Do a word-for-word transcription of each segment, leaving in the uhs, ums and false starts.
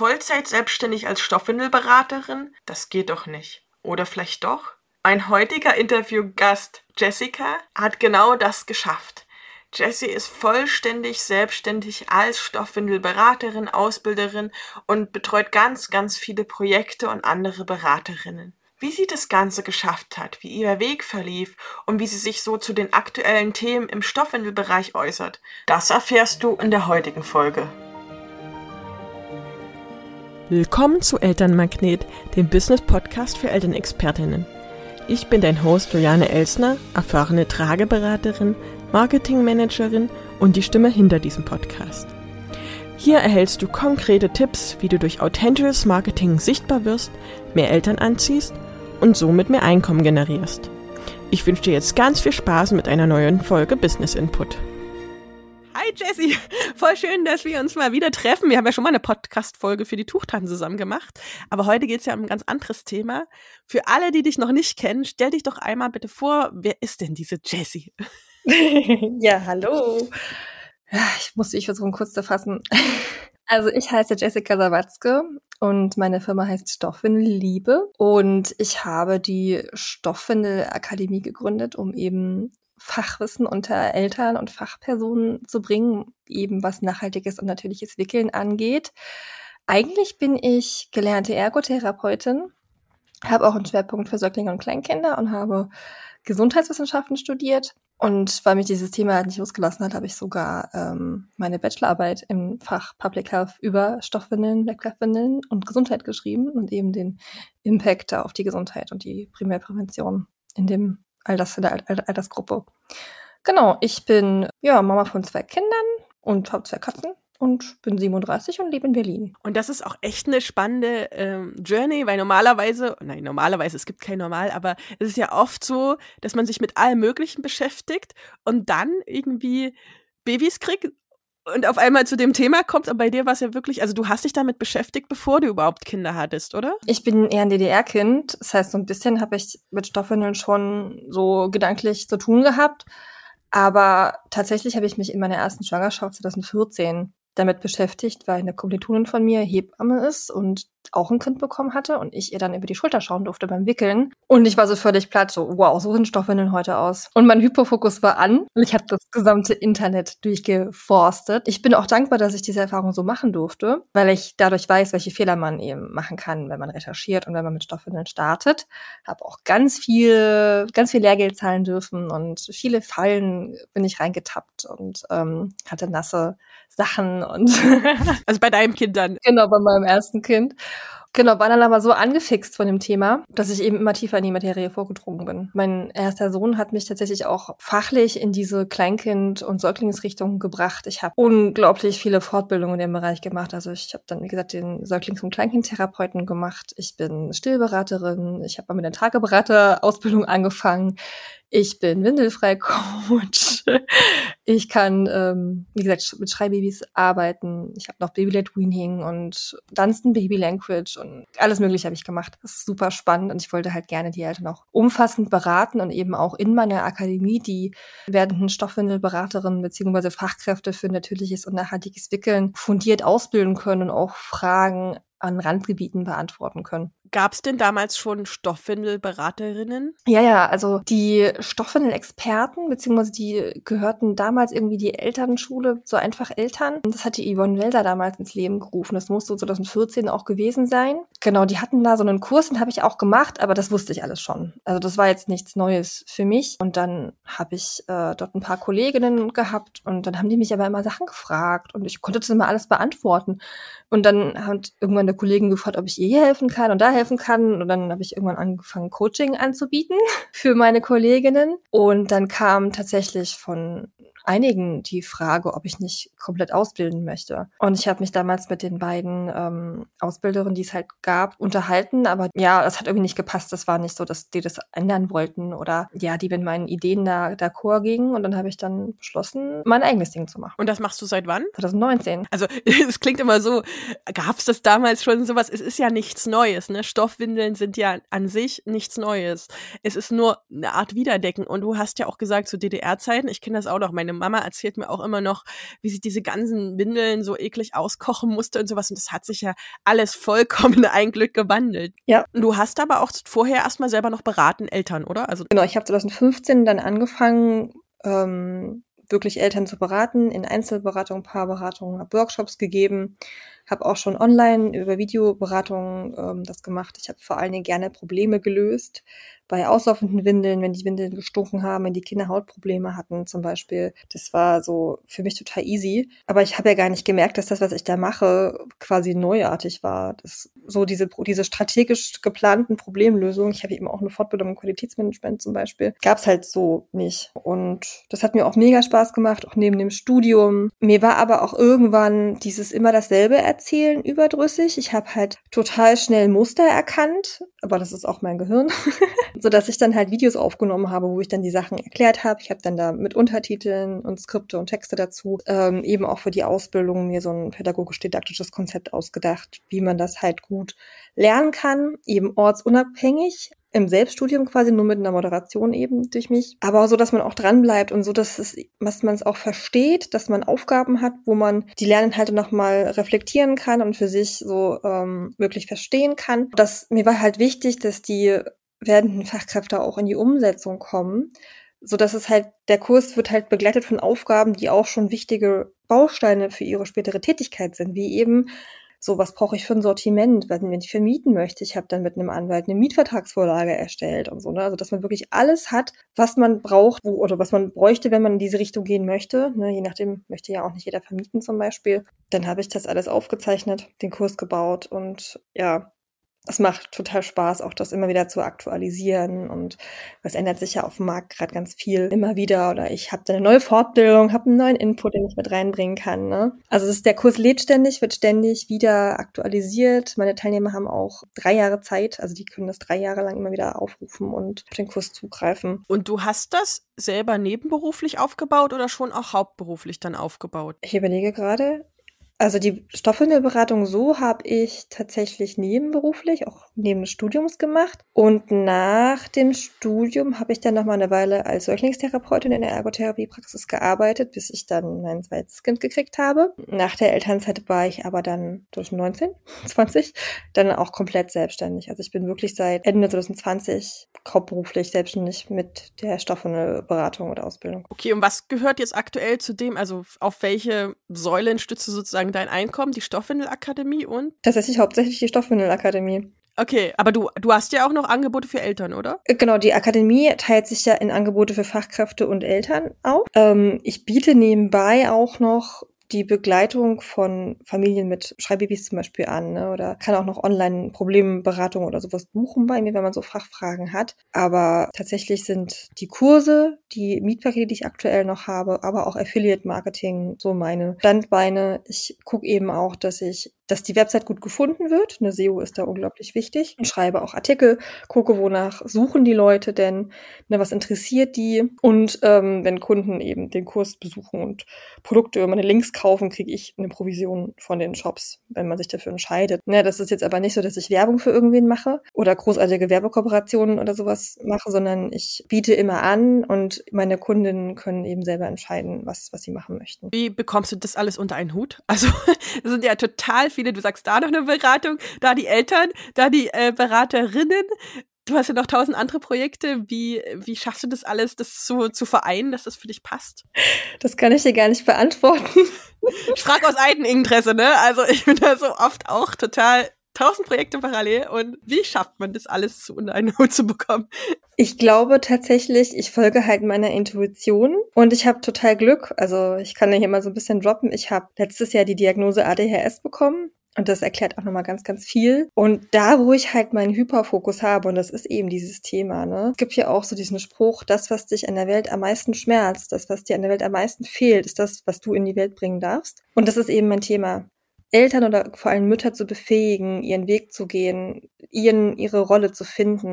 Vollzeit selbstständig als Stoffwindelberaterin? Das geht doch nicht. Oder vielleicht doch? Mein heutiger Interviewgast Jessica hat genau das geschafft. Jessie ist vollständig selbstständig als Stoffwindelberaterin, Ausbilderin und betreut ganz, ganz viele Projekte und andere Beraterinnen. Wie sie das Ganze geschafft hat, wie ihr Weg verlief und wie sie sich so zu den aktuellen Themen im Stoffwindelbereich äußert, das erfährst du in der heutigen Folge. Willkommen zu Elternmagnet, dem Business-Podcast für Elternexpertinnen. Ich bin dein Host Juliane Elsner, erfahrene Trageberaterin, Marketingmanagerin und die Stimme hinter diesem Podcast. Hier erhältst du konkrete Tipps, wie du durch authentisches Marketing sichtbar wirst, mehr Eltern anziehst und somit mehr Einkommen generierst. Ich wünsche dir jetzt ganz viel Spaß mit einer neuen Folge Business Input. Hi Jessie, voll schön, dass wir uns mal wieder treffen. Wir haben ja schon mal eine Podcast-Folge für die Tuchtanten zusammen gemacht, aber heute geht es ja um ein ganz anderes Thema. Für alle, die dich noch nicht kennen, stell dich doch einmal bitte vor, wer ist denn diese Jessie? Ja, hallo. Ich musste ich versuchen, kurz zu fassen. Also ich heiße Jessica Sawatzke und meine Firma heißt Stoffwindelliebe und ich habe die Stoffwindelakademie gegründet, um eben Fachwissen unter Eltern und Fachpersonen zu bringen, eben was nachhaltiges und natürliches Wickeln angeht. Eigentlich bin ich gelernte Ergotherapeutin, habe auch einen Schwerpunkt für Säuglinge und Kleinkinder und habe Gesundheitswissenschaften studiert. Und weil mich dieses Thema halt nicht losgelassen hat, habe ich sogar ähm, meine Bachelorarbeit im Fach Public Health über Stoffwindeln, Wegwerfwindeln und Gesundheit geschrieben und eben den Impact auf die Gesundheit und die Primärprävention in dem Alters, in der Altersgruppe. Genau, ich bin ja Mama von zwei Kindern und habe zwei Katzen. Und bin siebenunddreißig und lebe in Berlin. Und das ist auch echt eine spannende ähm, Journey, weil normalerweise, nein, normalerweise, es gibt kein Normal, aber es ist ja oft so, dass man sich mit allem Möglichen beschäftigt und dann irgendwie Babys kriegt und auf einmal zu dem Thema kommt. Aber bei dir war es ja wirklich, also du hast dich damit beschäftigt, bevor du überhaupt Kinder hattest, oder? Ich bin eher ein D D R-Kind. Das heißt, so ein bisschen habe ich mit Stoffwindeln schon so gedanklich zu tun gehabt. Aber tatsächlich habe ich mich in meiner ersten Schwangerschaft zwanzig vierzehn damit beschäftigt, weil eine Kommilitonin von mir Hebamme ist und auch ein Kind bekommen hatte und ich ihr dann über die Schulter schauen durfte beim Wickeln. Und ich war so völlig platt, so wow, so sehen Stoffwindeln heute aus. Und mein Hyperfokus war an und ich habe das gesamte Internet durchgeforstet. Ich bin auch dankbar, dass ich diese Erfahrung so machen durfte, weil ich dadurch weiß, welche Fehler man eben machen kann, wenn man recherchiert und wenn man mit Stoffwindeln startet. Habe auch ganz viel, ganz viel Lehrgeld zahlen dürfen und viele Fallen bin ich reingetappt und ähm, hatte nasse Sachen und also bei deinem Kind dann? Genau, bei meinem ersten Kind. Genau, war dann aber so angefixt von dem Thema, dass ich eben immer tiefer in die Materie vorgedrungen bin. Mein erster Sohn hat mich tatsächlich auch fachlich in diese Kleinkind- und Säuglingsrichtung gebracht. Ich habe unglaublich viele Fortbildungen in dem Bereich gemacht. Also ich habe dann, wie gesagt, den Säuglings- und Kleinkindtherapeuten gemacht. Ich bin Stillberaterin. Ich habe mal mit der Tageberaterausbildung angefangen. Ich bin Windelfrei-Coach. Ich kann, ähm, wie gesagt, mit Schreibabys arbeiten. Ich habe noch Baby-led Weaning und Dunstan Baby Language und alles Mögliche habe ich gemacht. Das ist super spannend und ich wollte halt gerne die Eltern auch umfassend beraten und eben auch in meiner Akademie die werdenden Stoffwindelberaterinnen beziehungsweise Fachkräfte für natürliches und nachhaltiges Wickeln fundiert ausbilden können und auch Fragen an Randgebieten beantworten können. Gab es denn damals schon Stoffwindelberaterinnen? Ja, ja, also die Stoffwindel-Experten, beziehungsweise die gehörten damals irgendwie die Elternschule, so einfach Eltern. Und das hat die Yvonne Welser damals ins Leben gerufen. Das musste so zwanzig vierzehn auch gewesen sein. Genau, die hatten da so einen Kurs, den habe ich auch gemacht, aber das wusste ich alles schon. Also das war jetzt nichts Neues für mich. Und dann habe ich äh, dort ein paar Kolleginnen gehabt und dann haben die mich aber immer Sachen gefragt und ich konnte das immer alles beantworten. Und dann hat irgendwann eine Kollegin gefragt, ob ich ihr hier helfen kann und da helfen kann. Und dann habe ich irgendwann angefangen, Coaching anzubieten für meine Kolleginnen. Und dann kam tatsächlich von einigen die Frage, ob ich nicht komplett ausbilden möchte. Und ich habe mich damals mit den beiden ähm, Ausbilderinnen, die es halt gab, unterhalten. Aber ja, das hat irgendwie nicht gepasst. Das war nicht so, dass die das ändern wollten oder ja, die mit meinen Ideen da d'accord gingen. Und dann habe ich dann beschlossen, mein eigenes Ding zu machen. Und das machst du seit wann? zwanzig neunzehn. Also es klingt immer so, gab es das damals schon sowas? Es ist ja nichts Neues, ne? Stoffwindeln sind ja an sich nichts Neues. Es ist nur eine Art Wiederdecken. Und du hast ja auch gesagt, zu D D R-Zeiten, ich kenne das auch noch, meine meine Mama erzählt mir auch immer noch, wie sie diese ganzen Windeln so eklig auskochen musste und sowas. Und das hat sich ja alles vollkommen ein Glück gewandelt. Ja. Du hast aber auch vorher erstmal selber noch beraten, Eltern, oder? Also genau, ich habe zwanzig fünfzehn dann angefangen, ähm, wirklich Eltern zu beraten, in Einzelberatung, Paarberatung, habe Workshops gegeben, habe auch schon online über Videoberatung ähm, das gemacht. Ich habe vor allen Dingen gerne Probleme gelöst bei auslaufenden Windeln, wenn die Windeln gestunken haben, wenn die Kinder Hautprobleme hatten zum Beispiel. Das war so für mich total easy. Aber ich habe ja gar nicht gemerkt, dass das, was ich da mache, quasi neuartig war. Das, so diese, diese strategisch geplanten Problemlösungen, ich habe eben auch eine Fortbildung im Qualitätsmanagement zum Beispiel, gab es halt so nicht. Und das hat mir auch mega Spaß gemacht, auch neben dem Studium. Mir war aber auch irgendwann dieses immer dasselbe erzählen überdrüssig. Ich habe halt total schnell Muster erkannt, aber das ist auch mein Gehirn. So dass ich dann halt Videos aufgenommen habe, wo ich dann die Sachen erklärt habe. Ich habe dann da mit Untertiteln und Skripte und Texte dazu ähm, eben auch für die Ausbildung mir so ein pädagogisch-didaktisches Konzept ausgedacht, wie man das halt gut lernen kann, eben ortsunabhängig, im Selbststudium quasi, nur mit einer Moderation eben durch mich, aber so, dass man auch dran bleibt und so, dass es, dass man es auch versteht, dass man Aufgaben hat, wo man die Lerninhalte nochmal reflektieren kann und für sich so ähm, wirklich verstehen kann. Das, mir war halt wichtig, dass die werdenden Fachkräfte auch in die Umsetzung kommen, so dass es halt, der Kurs wird halt begleitet von Aufgaben, die auch schon wichtige Bausteine für ihre spätere Tätigkeit sind, wie eben so, was brauche ich für ein Sortiment, wenn ich vermieten möchte. Ich habe dann mit einem Anwalt eine Mietvertragsvorlage erstellt und so, ne? Also, dass man wirklich alles hat, was man braucht wo, oder was man bräuchte, wenn man in diese Richtung gehen möchte. Ne? Je nachdem möchte ja auch nicht jeder vermieten zum Beispiel. Dann habe ich das alles aufgezeichnet, den Kurs gebaut und ja, es macht total Spaß, auch das immer wieder zu aktualisieren und es ändert sich ja auf dem Markt gerade ganz viel immer wieder oder ich habe eine neue Fortbildung, habe einen neuen Input, den ich mit reinbringen kann. Ne? Also das ist, der Kurs lebt ständig, wird ständig wieder aktualisiert. Meine Teilnehmer haben auch drei Jahre Zeit, also die können das drei Jahre lang immer wieder aufrufen und auf den Kurs zugreifen. Und du hast das selber nebenberuflich aufgebaut oder schon auch hauptberuflich dann aufgebaut? Ich überlege gerade. Also die Stoffwindelberatung so habe ich tatsächlich nebenberuflich, auch neben des Studiums gemacht. Und nach dem Studium habe ich dann noch mal eine Weile als Säuglingstherapeutin in der Ergotherapiepraxis gearbeitet, bis ich dann mein zweites Kind gekriegt habe. Nach der Elternzeit war ich aber dann durch neunzehn, zwanzig dann auch komplett selbstständig. Also ich bin wirklich seit Ende zwanzig zwanzig hauptberuflich selbstständig mit der Stoffwindelberatung oder Ausbildung. Okay, und was gehört jetzt aktuell zu dem, also auf welche Säulen stützt du sozusagen dein Einkommen? Die Stoffwindelakademie und? Tatsächlich hauptsächlich die Stoffwindelakademie. Okay, aber du, du hast ja auch noch Angebote für Eltern, oder? Genau, die Akademie teilt sich ja in Angebote für Fachkräfte und Eltern auf. Ähm, ich biete nebenbei auch noch die Begleitung von Familien mit Schreibbabys zum Beispiel an, ne? Oder kann auch noch online Problemberatung oder sowas buchen bei mir, wenn man so Fachfragen hat. Aber tatsächlich sind die Kurse, die Mietpakete, die ich aktuell noch habe, aber auch Affiliate-Marketing so meine Standbeine. Ich gucke eben auch, dass ich dass die Website gut gefunden wird. Eine S E O ist da unglaublich wichtig. Ich schreibe auch Artikel, gucke, wonach suchen die Leute denn, ne, was interessiert die. Und ähm, wenn Kunden eben den Kurs besuchen und Produkte über meine Links kaufen, kriege ich eine Provision von den Shops, wenn man sich dafür entscheidet. Ne, das ist jetzt aber nicht so, dass ich Werbung für irgendwen mache oder großartige Werbekooperationen oder sowas mache, sondern ich biete immer an und meine Kundinnen können eben selber entscheiden, was, was sie machen möchten. Wie bekommst du das alles unter einen Hut? Also, es sind ja total viele. Du sagst da noch eine Beratung, da die Eltern, da die äh, Beraterinnen. Du hast ja noch tausend andere Projekte. Wie, wie schaffst du das alles, das so zu vereinen, dass das für dich passt? Das kann ich dir gar nicht beantworten. Ich frage aus Eigeninteresse, ne? Also ich bin da so oft auch total tausend Projekte parallel. Und wie schafft man das alles zu unter einen Hut zu bekommen? Ich glaube tatsächlich, ich folge halt meiner Intuition und ich habe total Glück. Also ich kann ja hier mal so ein bisschen droppen. Ich habe letztes Jahr die Diagnose A D H S bekommen. Und das erklärt auch nochmal ganz, ganz viel. Und da, wo ich halt meinen Hyperfokus habe, und das ist eben dieses Thema, ne? Es gibt ja auch so diesen Spruch, das, was dich an der Welt am meisten schmerzt, das, was dir an der Welt am meisten fehlt, ist das, was du in die Welt bringen darfst. Und das ist eben mein Thema. Eltern oder vor allem Mütter zu befähigen, ihren Weg zu gehen, ihren, ihre Rolle zu finden.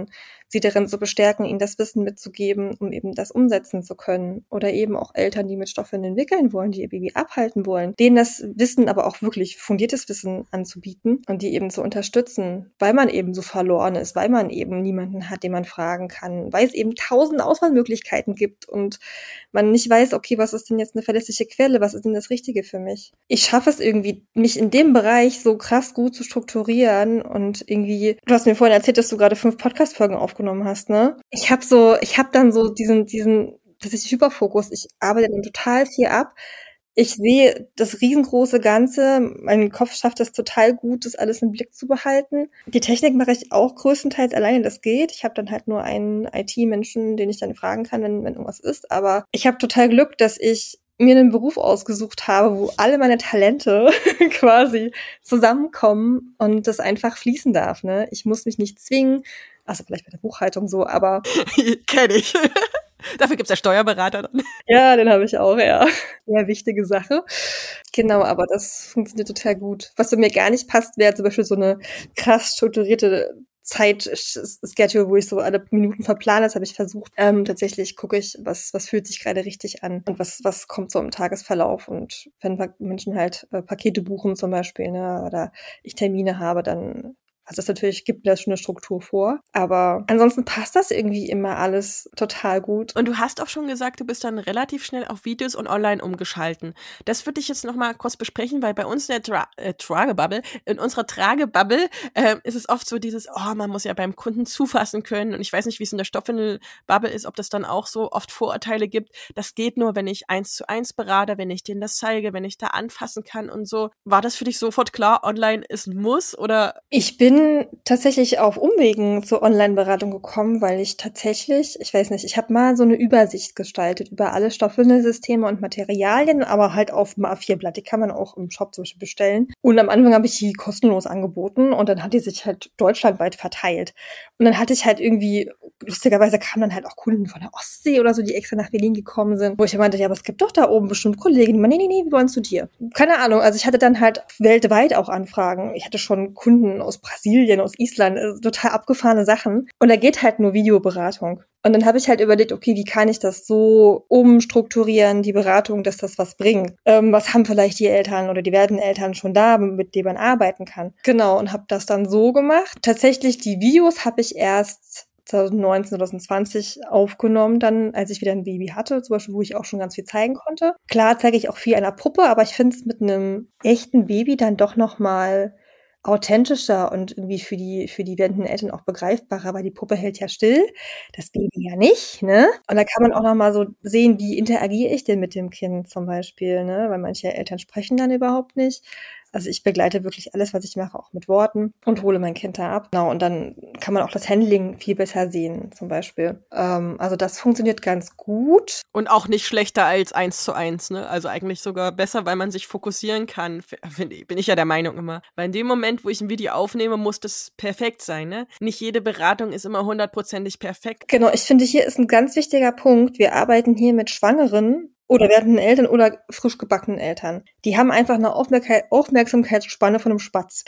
sie darin zu bestärken, ihnen das Wissen mitzugeben, um eben das umsetzen zu können. Oder eben auch Eltern, die mit Stoffwindeln wickeln wollen, die ihr Baby abhalten wollen, denen das Wissen, aber auch wirklich fundiertes Wissen anzubieten und die eben zu unterstützen, weil man eben so verloren ist, weil man eben niemanden hat, den man fragen kann, weil es eben tausend Auswahlmöglichkeiten gibt und man nicht weiß, okay, was ist denn jetzt eine verlässliche Quelle, was ist denn das Richtige für mich? Ich schaffe es irgendwie, mich in dem Bereich so krass gut zu strukturieren und irgendwie, du hast mir vorhin erzählt, dass du gerade fünf Podcast-Folgen aufgenommen hast, ne? Ich habe so, ich habe dann so diesen, diesen, das ist Hyperfokus, ich arbeite dann total viel ab. Ich sehe das riesengroße Ganze, mein Kopf schafft es total gut, das alles im Blick zu behalten. Die Technik mache ich auch größtenteils alleine, das geht. Ich habe dann halt nur einen I T-Menschen, den ich dann fragen kann, wenn, wenn irgendwas ist. Aber ich habe total Glück, dass ich mir einen Beruf ausgesucht habe, wo alle meine Talente quasi zusammenkommen und das einfach fließen darf. Ne? Ich muss mich nicht zwingen, also vielleicht bei der Buchhaltung so, aber Kenn ich. Dafür gibt's ja Steuerberater dann. Ja, den habe ich auch, ja. Sehr wichtige Sache. Genau, aber das funktioniert total gut. Was bei mir gar nicht passt, wäre zum Beispiel so eine krass strukturierte Zeit-Schedule, wo ich so alle Minuten verplane. Das habe ich versucht. Ähm, tatsächlich gucke ich, was was fühlt sich gerade richtig an und was was kommt so im Tagesverlauf. Und wenn Menschen halt äh, Pakete buchen zum Beispiel, ne, oder ich Termine habe, dann also das natürlich gibt mir das schon eine Struktur vor. Aber ansonsten passt das irgendwie immer alles total gut. Und du hast auch schon gesagt, du bist dann relativ schnell auf Videos und online umgeschalten. Das würde ich jetzt noch mal kurz besprechen, weil bei uns in der Tra- äh, Tragebubble, in unserer Tragebubble, äh, ist es oft so dieses, oh, man muss ja beim Kunden zufassen können. Und ich weiß nicht, wie es in der Stoffwindel-Bubble ist, ob das dann auch so oft Vorurteile gibt. Das geht nur, wenn ich eins zu eins berate, wenn ich denen das zeige, wenn ich da anfassen kann und so. War das für dich sofort klar, online ist ein Muss oder? Ich bin tatsächlich auf Umwegen zur Online-Beratung gekommen, weil ich tatsächlich, ich weiß nicht, ich habe mal so eine Übersicht gestaltet über alle Stoffwindelsysteme und Materialien, aber halt auf dem A vier Blatt. Die kann man auch im Shop zum Beispiel bestellen. Und am Anfang habe ich die kostenlos angeboten und dann hat die sich halt deutschlandweit verteilt. Und dann hatte ich halt irgendwie, lustigerweise kamen dann halt auch Kunden von der Ostsee oder so, die extra nach Berlin gekommen sind, wo ich meinte, ja, aber es gibt doch da oben bestimmt Kollegen, die meinen, nee, nee, nee, wir wollen zu dir. Keine Ahnung, also ich hatte dann halt weltweit auch Anfragen. Ich hatte schon Kunden aus Brasilien, aus Island, also total abgefahrene Sachen. Und da geht halt nur Videoberatung. Und dann habe ich halt überlegt, okay, wie kann ich das so umstrukturieren, die Beratung, dass das was bringt? Ähm, was haben vielleicht die Eltern oder die werdenden Eltern schon da, mit denen man arbeiten kann? Genau, und habe das dann so gemacht. Tatsächlich, die Videos habe ich erst zwanzig neunzehn, zwanzig zwanzig aufgenommen, dann, als ich wieder ein Baby hatte, zum Beispiel, wo ich auch schon ganz viel zeigen konnte. Klar zeige ich auch viel einer Puppe, aber ich finde es mit einem echten Baby dann doch nochmal authentischer und irgendwie für die für die werdenden Eltern auch begreifbarer, weil die Puppe hält ja still, das Baby ja nicht, ne? Und da kann man auch noch mal so sehen, wie interagiere ich denn mit dem Kind zum Beispiel, ne? Weil manche Eltern sprechen dann überhaupt nicht. Also ich begleite wirklich alles, was ich mache, auch mit Worten und hole mein Kind da ab. Genau, und dann kann man auch das Handling viel besser sehen, zum Beispiel. Ähm, also das funktioniert ganz gut. Und auch nicht schlechter als eins zu eins, ne? Also eigentlich sogar besser, weil man sich fokussieren kann, find, bin ich ja der Meinung immer. Weil in dem Moment, wo ich ein Video aufnehme, muss das perfekt sein, ne? Nicht jede Beratung ist immer hundertprozentig perfekt. Genau, ich finde, hier ist ein ganz wichtiger Punkt. Wir arbeiten hier mit Schwangeren oder werdenden Eltern oder frisch gebackenen Eltern. Die haben einfach eine Aufmerk- Aufmerksamkeitsspanne von einem Spatz.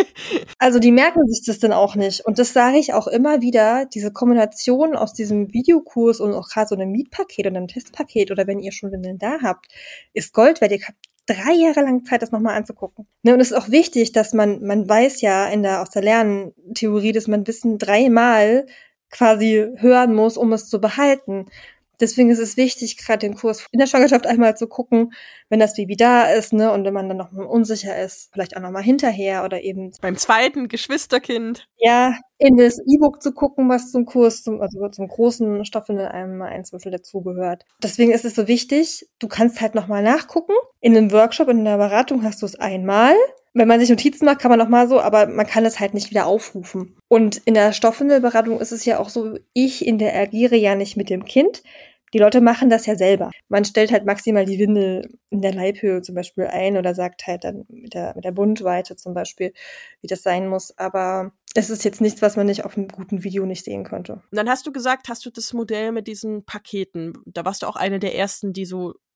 Also die merken sich das dann auch nicht. Und das sage ich auch immer wieder, diese Kombination aus diesem Videokurs und auch gerade so einem Mietpaket oder einem Testpaket oder wenn ihr schon Windeln da habt, ist Gold wert. Ihr habt drei Jahre lang Zeit, das nochmal anzugucken. Ne, und es ist auch wichtig, dass man, man weiß ja in der, aus der Lerntheorie, dass man Wissen dreimal quasi hören muss, um es zu behalten. Deswegen ist es wichtig, gerade den Kurs in der Schwangerschaft einmal zu gucken, wenn das Baby da ist, ne, und wenn man dann noch mal unsicher ist, vielleicht auch noch mal hinterher oder eben beim zweiten Geschwisterkind. Ja, in das E-Book zu gucken, was zum Kurs, zum, also zum großen Stoffwindel einmal ein Zwölftel dazugehört. Deswegen ist es so wichtig, du kannst halt noch mal nachgucken. In einem Workshop, in der Beratung hast du es einmal. Wenn man sich Notizen macht, kann man noch mal so, aber man kann es halt nicht wieder aufrufen. Und in der Stoffwindelberatung ist es ja auch so, ich interagiere ja nicht mit dem Kind. Die Leute machen das ja selber. Man stellt halt maximal die Windel in der Leibhöhe zum Beispiel ein oder sagt halt dann mit der, mit der Bundweite zum Beispiel, wie das sein muss. Aber es ist jetzt nichts, was man nicht auf einem guten Video nicht sehen könnte. Und dann hast du gesagt, hast du das Modell mit diesen Paketen, da warst du auch eine der ersten, die so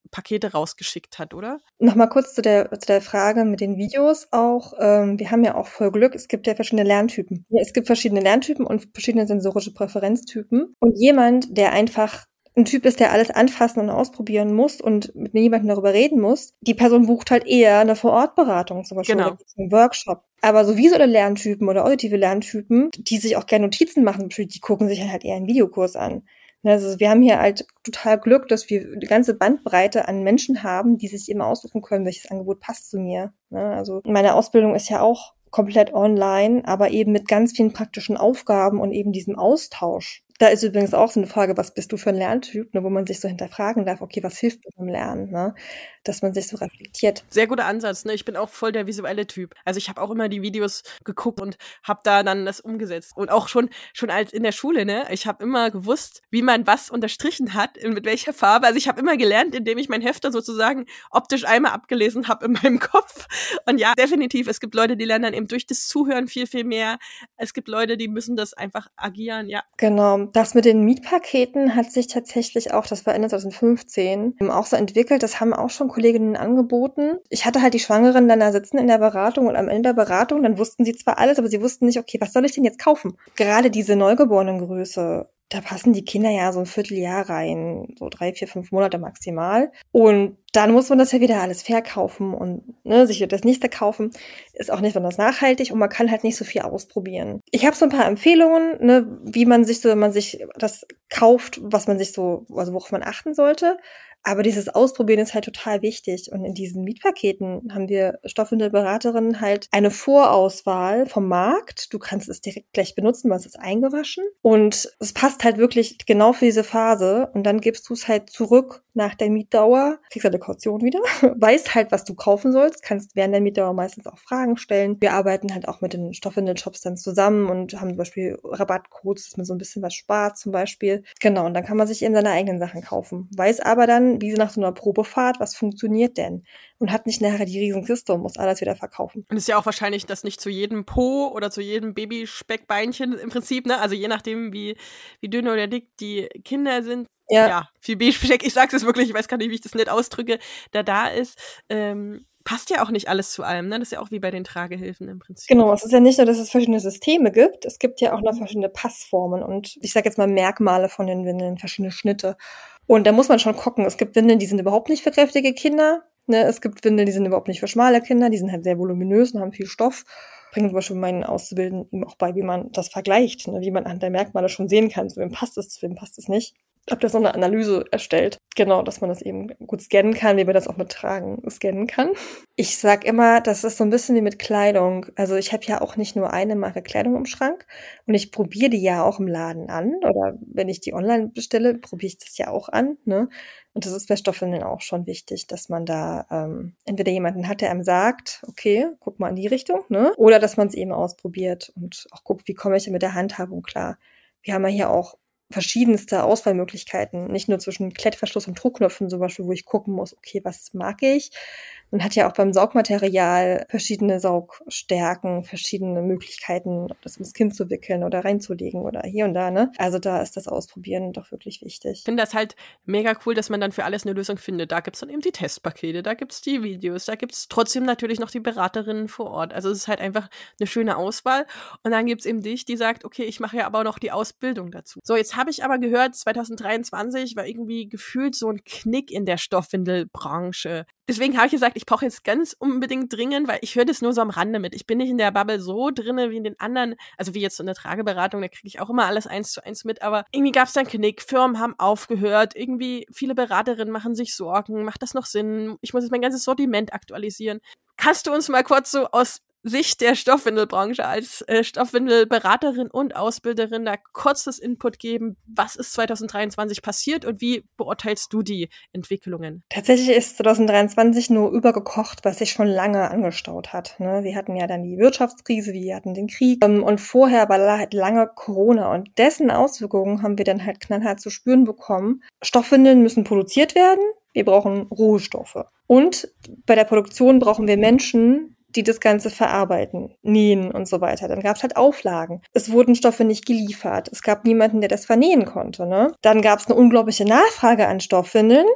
Pakete rausgeschickt hat, oder? Nochmal kurz zu der, zu der Frage mit den Videos auch. Ähm, wir haben ja auch voll Glück, es gibt ja verschiedene Lerntypen. Ja, es gibt verschiedene Lerntypen und verschiedene sensorische Präferenztypen. Und jemand, der einfach ein Typ ist, der alles anfassen und ausprobieren muss und mit jemandem darüber reden muss, die Person bucht halt eher eine Vorortberatung zum Beispiel Genau. oder einen Workshop. Aber so visuelle Lerntypen oder auditive Lerntypen, die sich auch gerne Notizen machen, die gucken sich halt eher einen Videokurs an. Also wir haben hier halt total Glück, dass wir die ganze Bandbreite an Menschen haben, die sich eben aussuchen können, welches Angebot passt zu mir. Also meine Ausbildung ist ja auch komplett online, aber eben mit ganz vielen praktischen Aufgaben und eben diesem Austausch. Da ist übrigens auch so eine Frage, was bist du für ein Lerntyp, ne, wo man sich so hinterfragen darf, okay, was hilft mir beim Lernen, ne? Dass man sich so reflektiert. Sehr guter Ansatz, ne? Ich bin auch voll der visuelle Typ. Also ich habe auch immer die Videos geguckt und habe da dann das umgesetzt. Und auch schon schon als in der Schule, ne? Ich habe immer gewusst, wie man was unterstrichen hat, mit welcher Farbe. Also ich habe immer gelernt, indem ich mein Hefter sozusagen optisch einmal abgelesen habe in meinem Kopf. Und ja, definitiv, es gibt Leute, die lernen dann eben durch das Zuhören viel, viel mehr. Es gibt Leute, die müssen das einfach agieren, ja. Genau. Das mit den Mietpaketen hat sich tatsächlich auch, das war Ende zwanzig fünfzehn, auch so entwickelt. Das haben auch schon Kolleginnen angeboten. Ich hatte halt die Schwangeren dann da sitzen in der Beratung und am Ende der Beratung, dann wussten sie zwar alles, aber sie wussten nicht, okay, was soll ich denn jetzt kaufen? Gerade diese Neugeborenengröße, da passen die Kinder ja so ein Vierteljahr rein, so drei, vier, fünf Monate maximal. Und dann muss man das ja wieder alles verkaufen und ne, sich das nächste kaufen. Ist auch nicht besonders nachhaltig und man kann halt nicht so viel ausprobieren. Ich habe so ein paar Empfehlungen, ne, wie man sich so, wenn man sich das kauft, was man sich so, also worauf man achten sollte. Aber dieses Ausprobieren ist halt total wichtig. Und in diesen Mietpaketen haben wir Stoffwindelberaterinnen halt eine Vorauswahl vom Markt. Du kannst es direkt gleich benutzen, weil es ist eingewaschen. Und es passt halt wirklich genau für diese Phase. Und dann gibst du es halt zurück nach der Mietdauer, kriegst halt eine Kaution wieder, weißt halt, was du kaufen sollst, kannst während der Mietdauer meistens auch Fragen stellen. Wir arbeiten halt auch mit den Stoffwindelshops dann zusammen und haben zum Beispiel Rabattcodes, dass man so ein bisschen was spart zum Beispiel. Genau, und dann kann man sich eben seine eigenen Sachen kaufen. Weiß aber dann, wie nach so einer Probefahrt, was funktioniert denn? Und hat nicht nachher die Riesenkiste und muss alles wieder verkaufen. Und es ist ja auch wahrscheinlich, dass nicht zu jedem Po oder zu jedem Babyspeckbeinchen im Prinzip, ne, also je nachdem, wie, wie dünn oder dick die Kinder sind, ja, ja viel Babyspeck, ich sag's jetzt wirklich, ich weiß gar nicht, wie ich das nicht ausdrücke, da da ist, ähm, passt ja auch nicht alles zu allem, ne? Das ist ja auch wie bei den Tragehilfen im Prinzip. Genau, es ist ja nicht nur, dass es verschiedene Systeme gibt, es gibt ja auch noch verschiedene Passformen und ich sag jetzt mal Merkmale von den Windeln, verschiedene Schnitte. Und da muss man schon gucken, es gibt Windeln, die sind überhaupt nicht für kräftige Kinder, ne? Es gibt Windeln, die sind überhaupt nicht für schmale Kinder, die sind halt sehr voluminös und haben viel Stoff. Bringen zum Beispiel meinen Auszubildenden ihm auch bei, wie man das vergleicht, ne? Wie man anhand der Merkmale schon sehen kann, zu wem passt es, zu wem passt es nicht. Ich habe da so eine Analyse erstellt. Genau, dass man das eben gut scannen kann, wie man das auch mit Tragen scannen kann. Ich sag immer, das ist so ein bisschen wie mit Kleidung. Also ich habe ja auch nicht nur eine Marke Kleidung im Schrank und ich probiere die ja auch im Laden an. Oder wenn ich die online bestelle, probiere ich das ja auch an. Ne? Und das ist bei Stoffwindeln auch schon wichtig, dass man da ähm, entweder jemanden hat, der einem sagt, okay, guck mal in die Richtung, ne? Oder dass man es eben ausprobiert und auch guckt, wie komme ich denn mit der Handhabung klar. Wir haben ja hier auch verschiedenste Auswahlmöglichkeiten, nicht nur zwischen Klettverschluss und Druckknöpfen zum Beispiel, wo ich gucken muss, okay, was mag ich? Man hat ja auch beim Saugmaterial verschiedene Saugstärken, verschiedene Möglichkeiten, das ins Kind zu wickeln oder reinzulegen oder hier und da, ne? Also da ist das Ausprobieren doch wirklich wichtig. Ich finde das halt mega cool, dass man dann für alles eine Lösung findet. Da gibt's dann eben die Testpakete, da gibt's die Videos, da gibt's trotzdem natürlich noch die Beraterinnen vor Ort. Also es ist halt einfach eine schöne Auswahl. Und dann gibt's eben dich, die sagt, okay, ich mache ja aber noch die Ausbildung dazu. So, jetzt habe ich aber gehört, zwanzig dreiundzwanzig war irgendwie gefühlt so ein Knick in der Stoffwindelbranche. Deswegen habe ich gesagt, ich brauche jetzt ganz unbedingt dringend, weil ich höre das nur so am Rande mit. Ich bin nicht in der Bubble so drinne wie in den anderen, also wie jetzt so eine Trageberatung, da kriege ich auch immer alles eins zu eins mit, aber irgendwie gab es da einen Knick, Firmen haben aufgehört, irgendwie viele Beraterinnen machen sich Sorgen, macht das noch Sinn? Ich muss jetzt mein ganzes Sortiment aktualisieren. Kannst du uns mal kurz so aus Sicht der Stoffwindelbranche als äh, Stoffwindelberaterin und Ausbilderin da kurzes Input geben, was ist zwanzig dreiundzwanzig passiert und wie beurteilst du die Entwicklungen? Tatsächlich ist zwanzig dreiundzwanzig nur übergekocht, was sich schon lange angestaut hat. Ne? Wir hatten ja dann die Wirtschaftskrise, wir hatten den Krieg ähm, und vorher war halt lange Corona und dessen Auswirkungen haben wir dann halt knallhart zu spüren bekommen. Stoffwindeln müssen produziert werden, wir brauchen Rohstoffe und bei der Produktion brauchen wir Menschen, die das Ganze verarbeiten, nähen und so weiter. Dann gab es halt Auflagen. Es wurden Stoffe nicht geliefert. Es gab niemanden, der das vernähen konnte. Ne? Dann gab es eine unglaubliche Nachfrage an Stoffwindeln.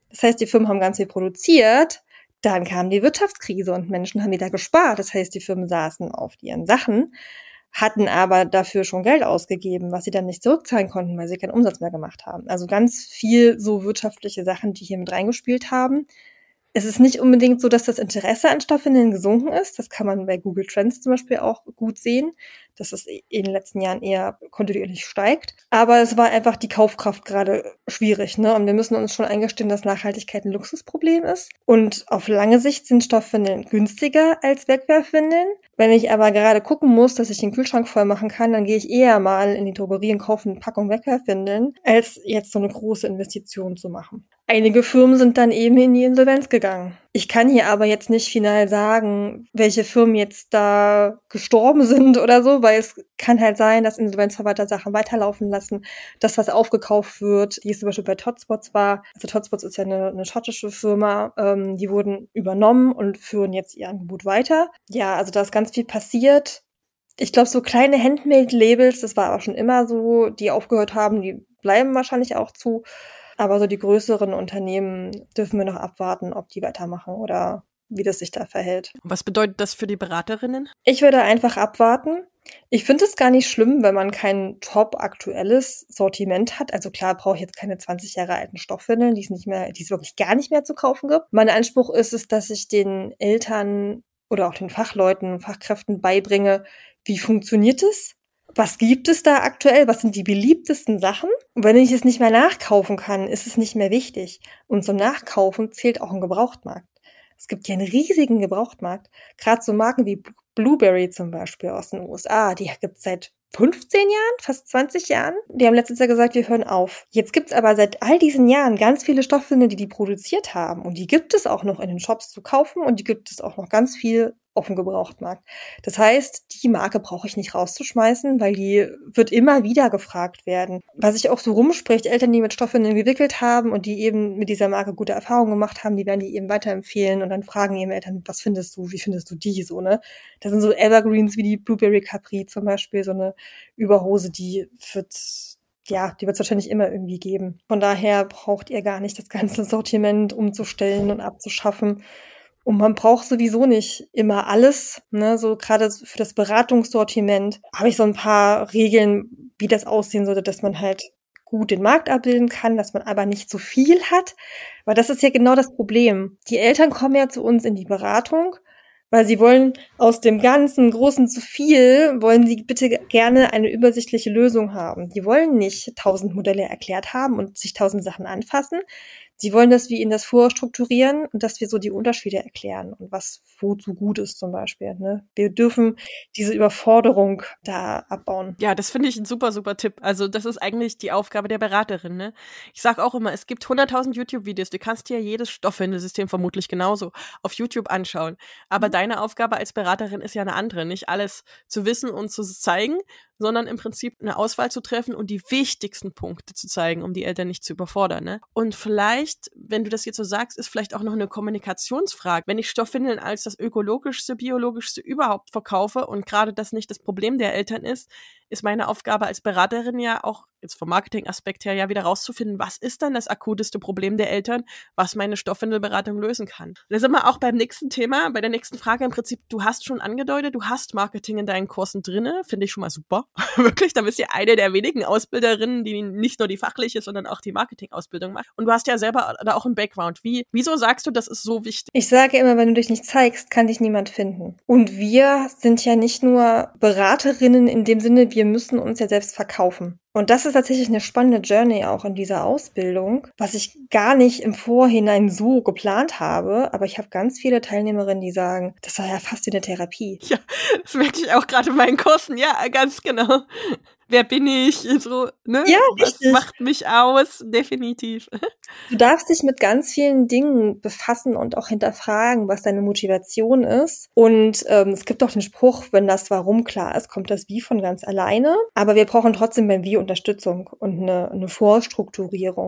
Das heißt, die Firmen haben ganz viel produziert, dann kam die Wirtschaftskrise und Menschen haben wieder gespart. Das heißt, die Firmen saßen auf ihren Sachen, hatten aber dafür schon Geld ausgegeben, was sie dann nicht zurückzahlen konnten, weil sie keinen Umsatz mehr gemacht haben. Also ganz viel so wirtschaftliche Sachen, die hier mit reingespielt haben. Es ist nicht unbedingt so, dass das Interesse an Stoffwindeln gesunken ist. Das kann man bei Google Trends zum Beispiel auch gut sehen, dass es in den letzten Jahren eher kontinuierlich steigt. Aber es war einfach die Kaufkraft gerade schwierig, ne? Und wir müssen uns schon eingestehen, dass Nachhaltigkeit ein Luxusproblem ist. Und auf lange Sicht sind Stoffwindeln günstiger als Wegwerfwindeln. Wenn ich aber gerade gucken muss, dass ich den Kühlschrank voll machen kann, dann gehe ich eher mal in die Drogerie und kaufe eine Packung Wegwerfwindeln, als jetzt so eine große Investition zu machen. Einige Firmen sind dann eben in die Insolvenz gegangen. Ich kann hier aber jetzt nicht final sagen, welche Firmen jetzt da gestorben sind oder so, weil es kann halt sein, dass Insolvenzverwalter Sachen weiterlaufen lassen, dass was aufgekauft wird, wie es zum Beispiel bei Totspots war. Also Totspots ist ja eine, eine schottische Firma, ähm, die wurden übernommen und führen jetzt ihr Angebot weiter. Ja, also da ist ganz viel passiert. Ich glaube, so kleine Handmade-Labels, das war aber schon immer so, die aufgehört haben, die bleiben wahrscheinlich auch zu. Aber so die größeren Unternehmen dürfen wir noch abwarten, ob die weitermachen oder wie das sich da verhält. Was bedeutet das für die Beraterinnen? Ich würde einfach abwarten. Ich finde es gar nicht schlimm, wenn man kein top-aktuelles Sortiment hat. Also klar brauche ich jetzt keine zwanzig Jahre alten Stoffwindeln, die es nicht mehr, die es wirklich gar nicht mehr zu kaufen gibt. Mein Anspruch ist es, dass ich den Eltern oder auch den Fachleuten, Fachkräften beibringe, wie funktioniert es? Was gibt es da aktuell? Was sind die beliebtesten Sachen? Und wenn ich es nicht mehr nachkaufen kann, ist es nicht mehr wichtig. Und zum Nachkaufen zählt auch ein Gebrauchtmarkt. Es gibt ja einen riesigen Gebrauchtmarkt. Gerade so Marken wie Blueberry zum Beispiel aus den U S A, die gibt es seit fünfzehn Jahren, fast zwanzig Jahren. Die haben letztes Jahr gesagt, wir hören auf. Jetzt gibt es aber seit all diesen Jahren ganz viele Stoffwindeln, die die produziert haben. Und die gibt es auch noch in den Shops zu kaufen und die gibt es auch noch ganz viel auf dem Gebrauchtmarkt. Das heißt, die Marke brauche ich nicht rauszuschmeißen, weil die wird immer wieder gefragt werden. Was sich auch so rumspricht, Eltern, die mit Stoffwindeln gewickelt haben und die eben mit dieser Marke gute Erfahrungen gemacht haben, die werden die eben weiterempfehlen und dann fragen ihre Eltern, was findest du, wie findest du die so, ne? Das sind so Evergreens wie die Blueberry Capri zum Beispiel, so eine Überhose, die wird, ja, die wird es wahrscheinlich immer irgendwie geben. Von daher braucht ihr gar nicht das ganze Sortiment umzustellen und abzuschaffen. Und man braucht sowieso nicht immer alles, ne, so gerade für das Beratungssortiment habe ich so ein paar Regeln, wie das aussehen sollte, dass man halt gut den Markt abbilden kann, dass man aber nicht zu viel hat, weil das ist ja genau das Problem. Die Eltern kommen ja zu uns in die Beratung, weil sie wollen aus dem ganzen großen zu viel, wollen sie bitte gerne eine übersichtliche Lösung haben. Die wollen nicht tausend Modelle erklärt haben und sich tausend Sachen anfassen. Sie wollen, dass wir ihnen das vorstrukturieren und dass wir so die Unterschiede erklären und was wozu gut ist zum Beispiel. Ne? Wir dürfen diese Überforderung da abbauen. Ja, das finde ich ein super, super Tipp. Also das ist eigentlich die Aufgabe der Beraterin. Ne? Ich sage auch immer, es gibt hunderttausend YouTube-Videos. Du kannst dir jedes Stoffwindelsystem vermutlich genauso auf YouTube anschauen. Aber mhm. deine Aufgabe als Beraterin ist ja eine andere. Nicht alles zu wissen und zu zeigen, sondern im Prinzip eine Auswahl zu treffen und die wichtigsten Punkte zu zeigen, um die Eltern nicht zu überfordern. Ne? Und vielleicht, wenn du das jetzt so sagst, ist vielleicht auch noch eine Kommunikationsfrage. Wenn ich Stoffwindeln als das ökologischste, biologischste überhaupt verkaufe und gerade das nicht das Problem der Eltern ist, ist meine Aufgabe als Beraterin ja auch, jetzt vom Marketingaspekt her, ja wieder rauszufinden, was ist dann das akuteste Problem der Eltern, was meine Stoffwindelberatung lösen kann. Da sind wir auch beim nächsten Thema, bei der nächsten Frage im Prinzip, du hast schon angedeutet, du hast Marketing in deinen Kursen drinne, finde ich schon mal super. Wirklich, da bist du ja eine der wenigen Ausbilderinnen, die nicht nur die fachliche, sondern auch die Marketingausbildung macht. Und du hast ja selber da auch einen Background. Wie, wieso sagst du, das ist so wichtig? Ich sage immer, wenn du dich nicht zeigst, kann dich niemand finden. Und wir sind ja nicht nur Beraterinnen in dem Sinne, wir müssen uns ja selbst verkaufen. Und das ist tatsächlich eine spannende Journey auch in dieser Ausbildung, was ich gar nicht im Vorhinein so geplant habe. Aber ich habe ganz viele Teilnehmerinnen, die sagen, das war ja fast wie eine Therapie. Ja, das merke ich auch gerade in meinen Kursen. Ja, ganz genau. Wer bin ich? So, ne? Ja, was richtig. Macht mich aus? Definitiv. Du darfst dich mit ganz vielen Dingen befassen und auch hinterfragen, was deine Motivation ist. Und ähm, es gibt auch den Spruch, wenn das Warum klar ist, kommt das Wie von ganz alleine. Aber wir brauchen trotzdem beim Wie Unterstützung und eine, eine Vorstrukturierung.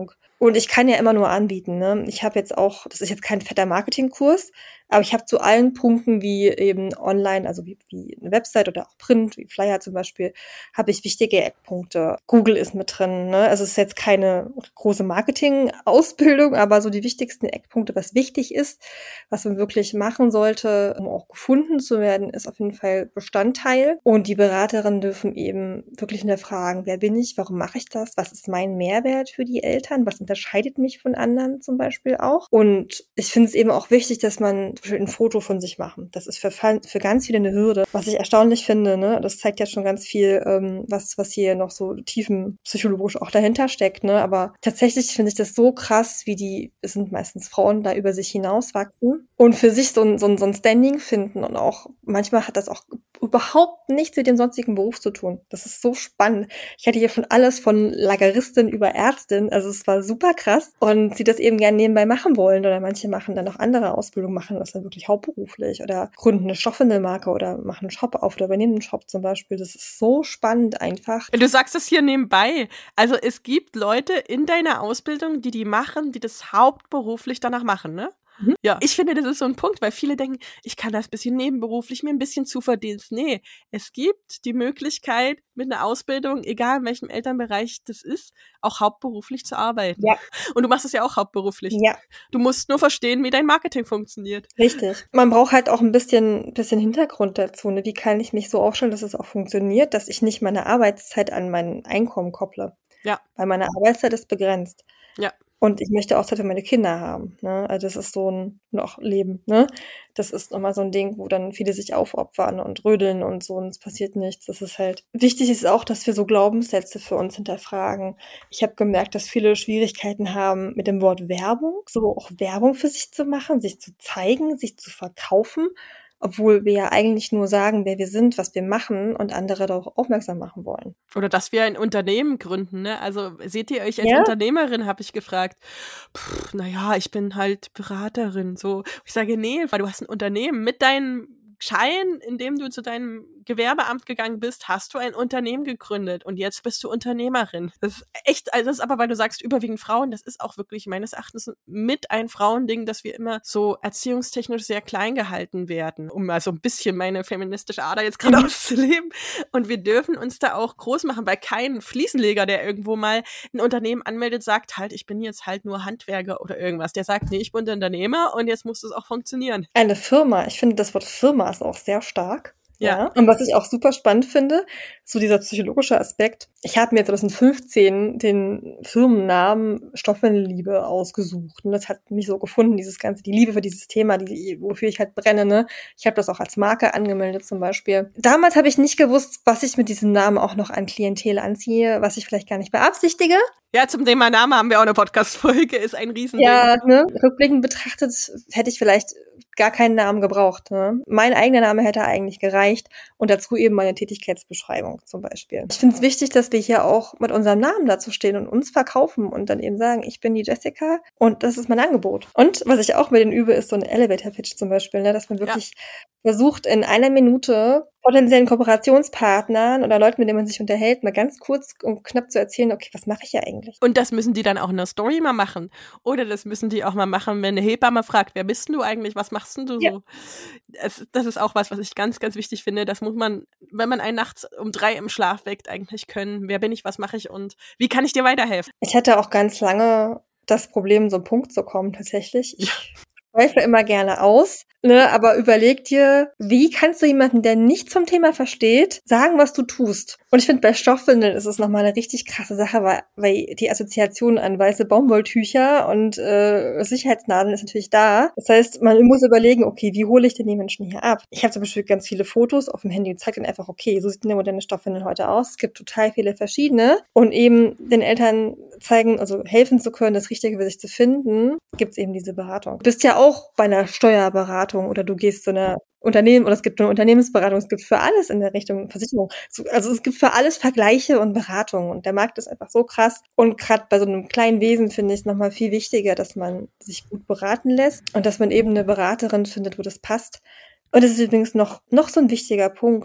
Und ich kann ja immer nur anbieten, ne? Ich habe jetzt auch, das ist jetzt kein fetter Marketingkurs, aber ich habe zu allen Punkten wie eben online, also wie, wie eine Website oder auch Print, wie Flyer zum Beispiel, habe ich wichtige Eckpunkte. Google ist mit drin, ne? Also es ist jetzt keine große Marketing-Ausbildung, aber so die wichtigsten Eckpunkte, was wichtig ist, was man wirklich machen sollte, um auch gefunden zu werden, ist auf jeden Fall Bestandteil. Und die Beraterinnen dürfen eben wirklich hinterfragen, wer bin ich, warum mache ich das, was ist mein Mehrwert für die Eltern, was unterscheidet mich von anderen zum Beispiel auch. Und ich finde es eben auch wichtig, dass man ein Foto von sich machen. Das ist für, für ganz viele eine Hürde. Was ich erstaunlich finde, ne, das zeigt ja schon ganz viel, ähm, was, was hier noch so tiefenpsychologisch auch dahinter steckt, ne, aber tatsächlich finde ich das so krass, wie die, es sind meistens Frauen, da über sich hinauswachsen und für sich so ein, so ein, so ein Standing finden und auch, manchmal hat das auch überhaupt nichts mit dem sonstigen Beruf zu tun. Das ist so spannend. Ich hatte hier schon alles von Lageristin über Ärztin, also es war super krass und sie das eben gerne nebenbei machen wollen oder manche machen dann noch andere Ausbildungen, machen das dann wirklich hauptberuflich oder gründen eine Stoffwindelmarke oder machen einen Shop auf oder übernehmen einen Shop zum Beispiel. Das ist so spannend einfach. Du sagst es hier nebenbei. Also es gibt Leute in deiner Ausbildung, die die machen, die das hauptberuflich danach machen, ne? Mhm. Ja, ich finde, das ist so ein Punkt, weil viele denken, ich kann das bisschen nebenberuflich, mir ein bisschen Zuverdienst. Nee, es gibt die Möglichkeit, mit einer Ausbildung, egal in welchem Elternbereich das ist, auch hauptberuflich zu arbeiten. Ja. Und du machst es ja auch hauptberuflich. Ja. Du musst nur verstehen, wie dein Marketing funktioniert. Richtig. Man braucht halt auch ein bisschen, bisschen Hintergrund dazu. Ne? Wie kann ich mich so aufstellen, dass es auch funktioniert, dass ich nicht meine Arbeitszeit an mein Einkommen kopple. Ja. Weil meine Arbeitszeit ist begrenzt. Ja. Und ich möchte auch Zeit für meine Kinder haben. Ne? Also das ist so ein noch Leben. Ne? Das ist nochmal so ein Ding, wo dann viele sich aufopfern und rödeln und so und es passiert nichts. Das ist halt wichtig ist auch, dass wir so Glaubenssätze für uns hinterfragen. Ich habe gemerkt, dass viele Schwierigkeiten haben mit dem Wort Werbung, so auch Werbung für sich zu machen, sich zu zeigen, sich zu verkaufen. Obwohl wir ja eigentlich nur sagen, wer wir sind, was wir machen und andere darauf aufmerksam machen wollen. Oder dass wir ein Unternehmen gründen, ne? Also seht ihr euch als ja. Unternehmerin, habe ich gefragt. Pff, naja, ich bin halt Beraterin. So, ich sage, nee, weil du hast ein Unternehmen mit deinem Schein, in dem du zu deinem Gewerbeamt gegangen bist, hast du ein Unternehmen gegründet und jetzt bist du Unternehmerin. Das ist echt, also das ist aber, weil du sagst, überwiegend Frauen, das ist auch wirklich meines Erachtens mit ein Frauending, dass wir immer so erziehungstechnisch sehr klein gehalten werden, um mal so ein bisschen meine feministische Ader jetzt gerade auszuleben. Und wir dürfen uns da auch groß machen, weil kein Fliesenleger, der irgendwo mal ein Unternehmen anmeldet, sagt halt, ich bin jetzt halt nur Handwerker oder irgendwas. Der sagt, nee, ich bin Unternehmer und jetzt muss es auch funktionieren. Eine Firma, ich finde das Wort Firma ist auch sehr stark. Ja. ja. Und was ich auch super spannend finde, so dieser psychologische Aspekt. Ich habe mir zwanzig fünfzehn den Firmennamen Stoffwindelliebe ausgesucht. Und das hat mich so gefunden, dieses Ganze, die Liebe für dieses Thema, die, wofür ich halt brenne. Ne? Ich habe das auch als Marke angemeldet zum Beispiel. Damals habe ich nicht gewusst, was ich mit diesem Namen auch noch an Klientel anziehe, was ich vielleicht gar nicht beabsichtige. Ja, zum Thema Name haben wir auch eine Podcast-Folge, ist ein Riesending. Ja, ne, rückblickend betrachtet hätte ich vielleicht gar keinen Namen gebraucht. Ne? Mein eigener Name hätte eigentlich gereicht und dazu eben meine Tätigkeitsbeschreibung zum Beispiel. Ich finde es wichtig, dass wir hier auch mit unserem Namen dazu stehen und uns verkaufen und dann eben sagen, ich bin die Jessica und das ist mein Angebot. Und was ich auch mit denen übe, ist so ein Elevator-Pitch zum Beispiel, ne? Dass man wirklich ja. versucht, in einer Minute potenziellen Kooperationspartnern oder Leuten, mit denen man sich unterhält, mal ganz kurz und knapp zu erzählen, okay, was mache ich ja eigentlich? Und das müssen die dann auch in der Story mal machen. Oder das müssen die auch mal machen, wenn eine Hebamme fragt, wer bist denn du eigentlich, was machst denn du ja. so? Es, das ist auch was, was ich ganz, ganz wichtig finde. Das muss man, wenn man einen nachts um drei im Schlaf weckt, eigentlich können. Wer bin ich, was mache ich und wie kann ich dir weiterhelfen? Ich hatte auch ganz lange das Problem, so einen Punkt zu kommen tatsächlich. Ich schweife immer gerne aus, ne, aber überleg dir, wie kannst du jemanden, der nichts vom Thema versteht, sagen, was du tust? Und ich finde, bei Stoffwindeln ist es nochmal eine richtig krasse Sache, weil, weil die Assoziation an weiße Baumwolltücher und äh, Sicherheitsnadeln ist natürlich da. Das heißt, man muss überlegen, okay, wie hole ich denn die Menschen hier ab? Ich habe zum Beispiel ganz viele Fotos auf dem Handy und zeige dann einfach, okay, so sieht eine moderne Stoffwindel heute aus. Es gibt total viele verschiedene. Und eben den Eltern zeigen, also helfen zu können, das Richtige für sich zu finden, gibt es eben diese Beratung. Du bist ja auch bei einer Steuerberatung oder du gehst zu einer Unternehmen, oder es gibt eine Unternehmensberatung, es gibt für alles in der Richtung Versicherung. Also es gibt für alles Vergleiche und Beratungen und der Markt ist einfach so krass. Und gerade bei so einem kleinen Wesen finde ich es nochmal viel wichtiger, dass man sich gut beraten lässt und dass man eben eine Beraterin findet, wo das passt. Und das ist übrigens noch, noch so ein wichtiger Punkt.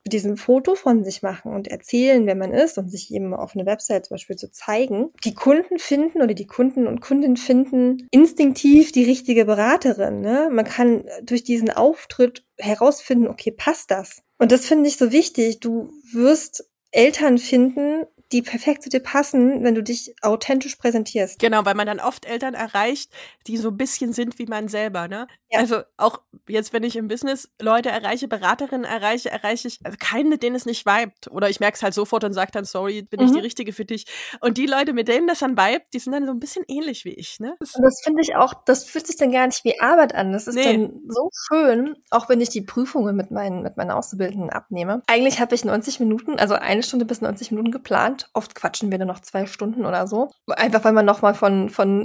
mit diesem Foto von sich machen und erzählen, wer man ist und sich eben auf eine Website zum Beispiel zu zeigen, die Kunden finden oder die Kunden und Kundinnen finden instinktiv die richtige Beraterin. Ne? Man kann durch diesen Auftritt herausfinden, okay, passt das? Und das finde ich so wichtig. Du wirst Eltern finden, die perfekt zu dir passen, wenn du dich authentisch präsentierst. Genau, weil man dann oft Eltern erreicht, die so ein bisschen sind wie man selber, ne? Ja. Also auch jetzt, wenn ich im Business Leute erreiche, Beraterinnen erreiche, erreiche ich also keine, mit denen es nicht vibet. Oder ich merke es halt sofort und sage dann, sorry, bin mhm. ich die Richtige für dich. Und die Leute, mit denen das dann vibet, die sind dann so ein bisschen ähnlich wie ich, ne? Das, und das finde ich auch, das fühlt sich dann gar nicht wie Arbeit an. Das ist nee. dann so schön, auch wenn ich die Prüfungen mit meinen, mit meinen Auszubildenden abnehme. Eigentlich habe ich neunzig Minuten, also eine Stunde bis neunzig Minuten geplant. Oft quatschen wir dann noch zwei Stunden oder so. Einfach, weil man nochmal von, von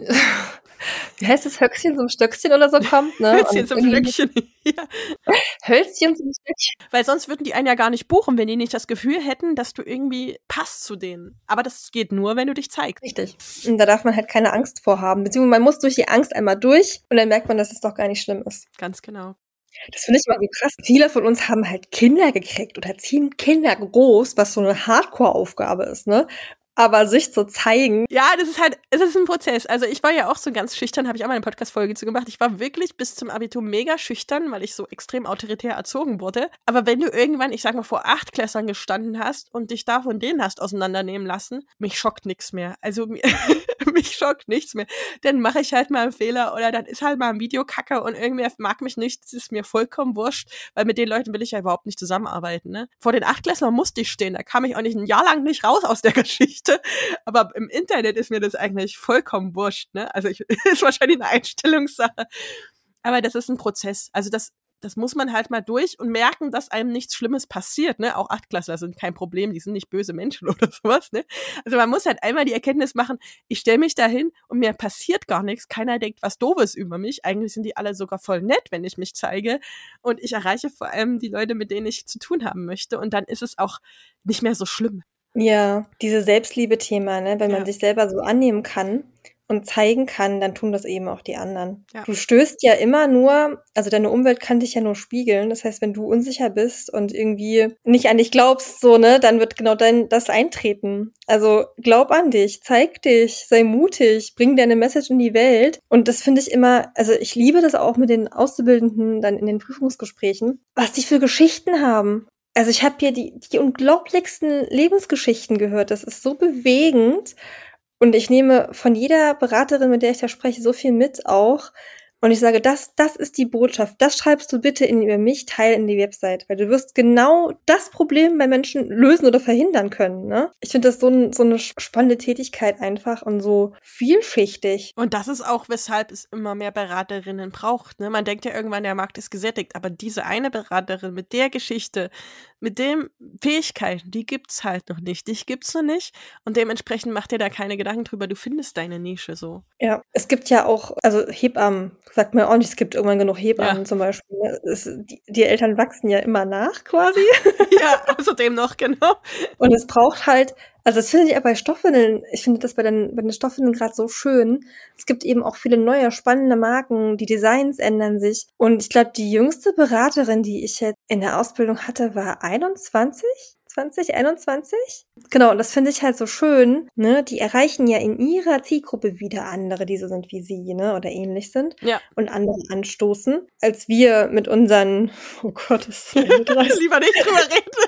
wie heißt das, Höchstchen zum Stöckchen oder so kommt, ne? Hölzchen zum Stöckchen. Ja. Hölzchen zum Stöckchen. Weil sonst würden die einen ja gar nicht buchen, wenn die nicht das Gefühl hätten, dass du irgendwie passt zu denen. Aber das geht nur, wenn du dich zeigst. Richtig. Und da darf man halt keine Angst vor haben. Beziehungsweise man muss durch die Angst einmal durch und dann merkt man, dass es doch gar nicht schlimm ist. Ganz genau. Das finde ich immer so krass. Viele von uns haben halt Kinder gekriegt oder ziehen Kinder groß, was so eine Hardcore-Aufgabe ist, ne? Aber sich zu zeigen. Ja, das ist halt, es ist ein Prozess. Also ich war ja auch so ganz schüchtern, habe ich auch mal eine Podcast-Folge zu gemacht. Ich war wirklich bis zum Abitur mega schüchtern, weil ich so extrem autoritär erzogen wurde. Aber wenn du irgendwann, ich sag mal, vor acht Klässlern gestanden hast und dich da von denen hast auseinandernehmen lassen, mich schockt nichts mehr. Also mich schockt nichts mehr. Dann mache ich halt mal einen Fehler oder dann ist halt mal ein Video kacke und irgendwer mag mich nicht. Das ist mir vollkommen wurscht, weil mit den Leuten will ich ja überhaupt nicht zusammenarbeiten. Ne? Vor den Achtklässlern musste ich stehen. Da kam ich auch nicht ein Jahr lang nicht raus aus der Geschichte. Aber im Internet ist mir das eigentlich vollkommen wurscht, ne? Also ich, ist wahrscheinlich eine Einstellungssache. Aber das ist ein Prozess. Also das, das muss man halt mal durch und merken, dass einem nichts Schlimmes passiert, ne? Auch Achtklässler sind kein Problem, die sind nicht böse Menschen oder sowas, ne? Also man muss halt einmal die Erkenntnis machen, ich stelle mich da hin und mir passiert gar nichts. Keiner denkt was Doofes über mich. Eigentlich sind die alle sogar voll nett, wenn ich mich zeige. Und ich erreiche vor allem die Leute, mit denen ich zu tun haben möchte. Und dann ist es auch nicht mehr so schlimm. Ja, diese Selbstliebe-Thema, ne? Wenn man Ja. sich selber so annehmen kann und zeigen kann, dann tun das eben auch die anderen. Ja. Du stößt ja immer nur, also deine Umwelt kann dich ja nur spiegeln. Das heißt, wenn du unsicher bist und irgendwie nicht an dich glaubst, so, ne, dann wird genau dein, das eintreten. Also glaub an dich, zeig dich, sei mutig, bring deine Message in die Welt. Und das finde ich immer, also ich liebe das auch mit den Auszubildenden dann in den Prüfungsgesprächen, was die für Geschichten haben. Also ich habe hier die, die unglaublichsten Lebensgeschichten gehört. Das ist so bewegend. Und ich nehme von jeder Beraterin, mit der ich da spreche, so viel mit auch. Und ich sage, das, das ist die Botschaft. Das schreibst du bitte in, über mich, teil in die Website. Weil du wirst genau das Problem bei Menschen lösen oder verhindern können. Ne? Ich finde das so, ein, so eine spannende Tätigkeit einfach und so vielschichtig. Und das ist auch, weshalb es immer mehr Beraterinnen braucht. Ne? Man denkt ja irgendwann, der Markt ist gesättigt. Aber diese eine Beraterin mit der Geschichte, mit den Fähigkeiten, die gibt's halt noch nicht. Die gibt's noch nicht. Und dementsprechend mach dir da keine Gedanken drüber. Du findest deine Nische so. Ja, es gibt ja auch, also Hebammen, sagt man auch nicht, es gibt irgendwann genug Hebammen ja. zum Beispiel. Es, die, die Eltern wachsen ja immer nach quasi. Ja, außerdem noch, genau. Und es braucht halt, also das finde ich auch bei Stoffwindeln, ich finde das bei den, bei den Stoffwindeln gerade so schön. Es gibt eben auch viele neue, spannende Marken, die Designs ändern sich. Und ich glaube, die jüngste Beraterin, die ich jetzt in der Ausbildung hatte, war einundzwanzig? zwanzig einundzwanzig? Genau, und das finde ich halt so schön, ne? Die erreichen ja in ihrer Zielgruppe wieder andere, die so sind wie sie, ne? Oder ähnlich sind. Ja. Und andere anstoßen, als wir mit unseren, oh Gott, das ist lieber nicht drüber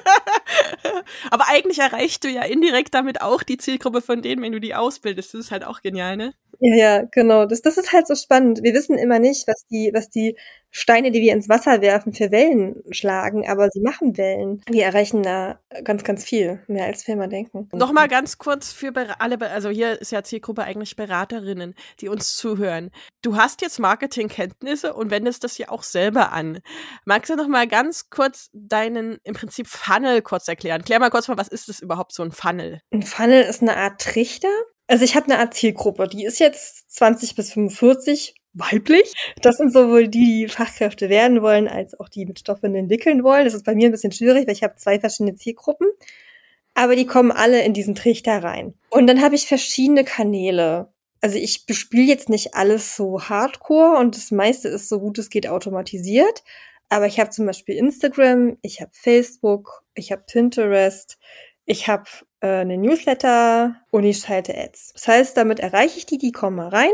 reden. Aber eigentlich erreichst du ja indirekt damit auch die Zielgruppe von denen, wenn du die ausbildest. Das ist halt auch genial, ne? Ja, ja, genau. Das, das ist halt so spannend. Wir wissen immer nicht, was die, was die Steine, die wir ins Wasser werfen, für Wellen schlagen, aber sie machen Wellen. Wir erreichen da ganz, ganz viel, mehr als wir immer denken. Nochmal ganz kurz für alle, also hier ist ja Zielgruppe eigentlich Beraterinnen, die uns zuhören. Du hast jetzt Marketingkenntnisse und wendest das ja auch selber an. Magst du nochmal ganz kurz deinen, im Prinzip, Funnel kurz erklären? Klär mal kurz mal, was ist das überhaupt, so ein Funnel? Ein Funnel ist eine Art Trichter. Also ich habe eine Art Zielgruppe, die ist jetzt zwanzig bis fünfundvierzig, weiblich. Das sind sowohl die, die Fachkräfte werden wollen, als auch die mit Stoffwindeln entwickeln wollen. Das ist bei mir ein bisschen schwierig, weil ich habe zwei verschiedene Zielgruppen. Aber die kommen alle in diesen Trichter rein. Und dann habe ich verschiedene Kanäle. Also ich bespiele jetzt nicht alles so hardcore und das meiste ist so gut es geht automatisiert. Aber ich habe zum Beispiel Instagram, ich habe Facebook, ich habe Pinterest, ich habe äh, eine Newsletter und ich schalte Ads. Das heißt, damit erreiche ich die, die kommen mal rein